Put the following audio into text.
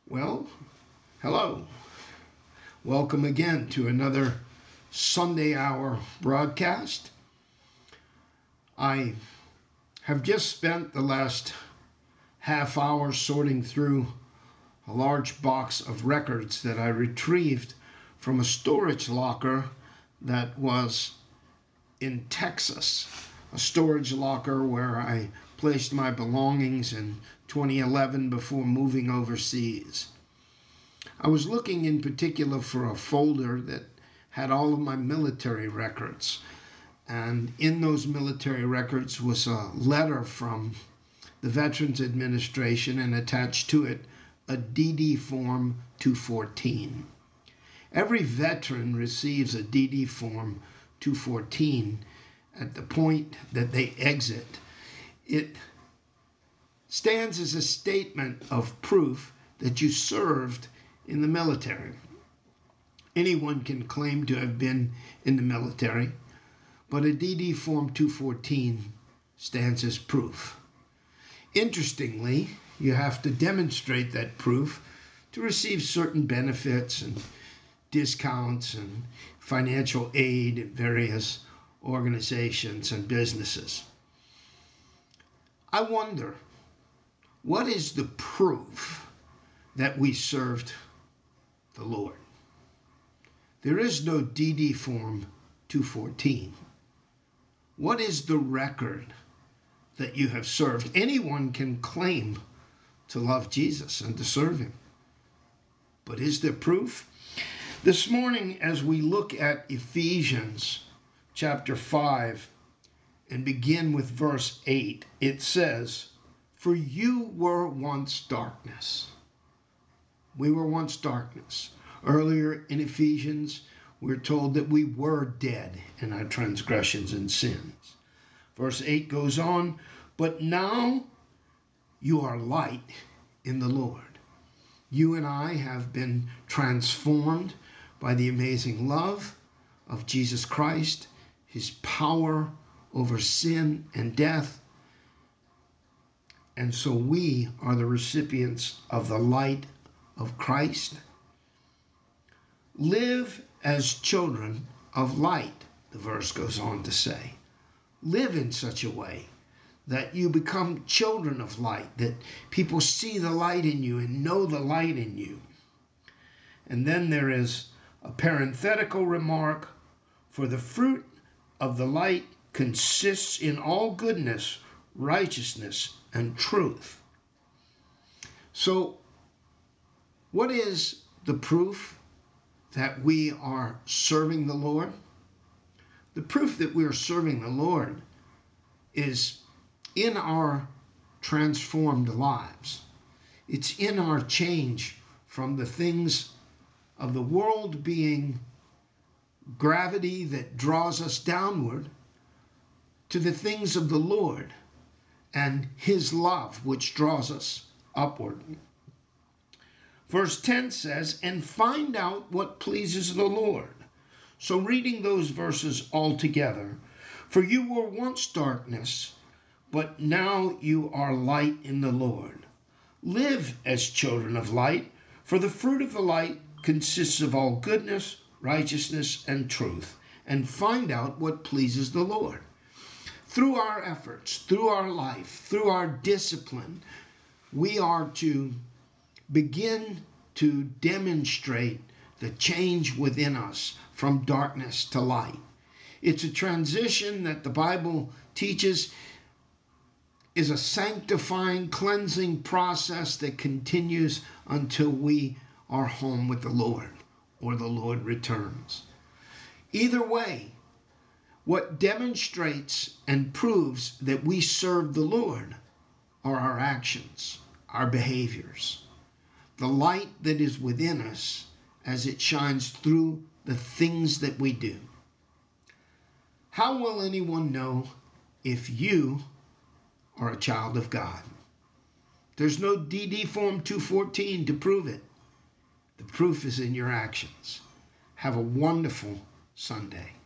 Well, hello. Welcome again to another Sunday hour broadcast. I have just spent the last half hour sorting through a large box of records that I retrieved from a storage locker that was in Texas. A storage locker where I placed my belongings in 2011 before moving overseas. I was looking in particular for a folder that had all of my military records. And in those military records was a letter from the Veterans Administration, and attached to it a DD Form 214. Every veteran receives a DD Form 214 at the point that they exit. It stands as a statement of proof that you served in the military. Anyone can claim to have been in the military, but a DD Form 214 stands as proof. Interestingly, you have to demonstrate that proof to receive certain benefits and discounts and financial aid at various organizations and businesses. I wonder, what is the proof that we served the Lord? There is no DD Form 214. What is the record that you have served? Anyone can claim to love Jesus and to serve him. But is there proof? This morning, as we look at Ephesians chapter 5 and begin with verse 8, it says, "For you were once darkness." We were once darkness. Earlier in Ephesians, we're told that we were dead in our transgressions and sins. Verse 8 goes on, "But now you are light in the Lord." You and I have been transformed by the amazing love of Jesus Christ, his power over sin and death. And so we are the recipients of the light of Christ. Live as children of light, the verse goes on to say. Live in such a way that you become children of light, that people see the light in you and know the light in you. And then there is a parenthetical remark, "For the fruit of the light consists in all goodness, righteousness, and truth." So, what is the proof that we are serving the Lord? The proof that we are serving the Lord is in our transformed lives. It's in our change from the things of the world being gravity that draws us downward to the things of the Lord and his love, which draws us upward. Verse 10 says, "And find out what pleases the Lord." So reading those verses all together, "For you were once darkness, but now you are light in the Lord. Live as children of light, for the fruit of the light consists of all goodness, righteousness, and truth. And find out what pleases the Lord." Through our efforts, through our life, through our discipline, we are to begin to demonstrate the change within us from darkness to light. It's a transition that the Bible teaches is a sanctifying, cleansing process that continues until we are home with the Lord or the Lord returns. Either way, what demonstrates and proves that we serve the Lord are our actions, our behaviors, the light that is within us as it shines through the things that we do. How will anyone know if you are a child of God? There's no DD Form 214 to prove it. The proof is in your actions. Have a wonderful Sunday.